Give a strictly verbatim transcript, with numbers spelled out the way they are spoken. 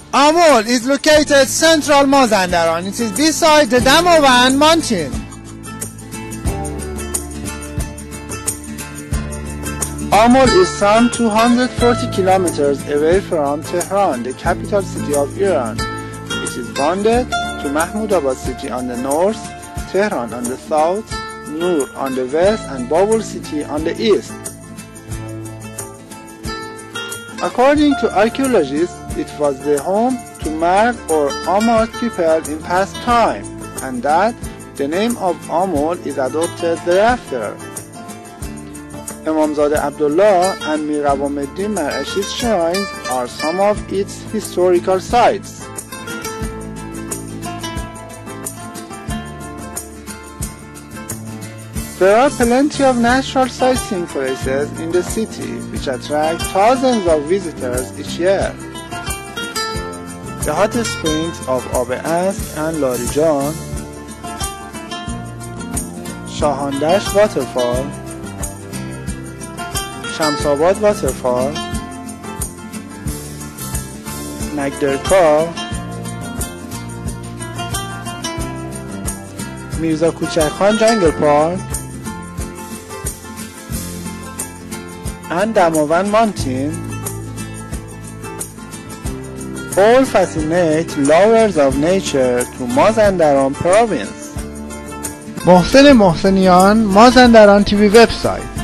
Amol is located central Mazandaran. It is beside the Damovan mountain. Amol is some two hundred forty kilometers away from Tehran, the capital city of Iran. It is bounded to Mahmudabad city on the north, Tehran on the south, Nur on the west, and Babur city on the east. According to archaeologists, it was the home to Marg or Amor people in past time, and that the name of Amol is adopted thereafter. Imamzadeh Abdullah and Mir Awamuddin Mar'ashis shrines are some of its historical sites. There are plenty of natural sightseeing places in the city which attract thousands of visitors each year. The hot springs of Ab-Asr and Larijan, Shahandash waterfall, Shamsabad waterfall, Nagderkar, Mirza Kuchak Khan Jungle Park, and Damovan Mountain all fascinate lovers of nature to Mazandaran province. محسن محسنیان، مازندران تیوی وبسایت.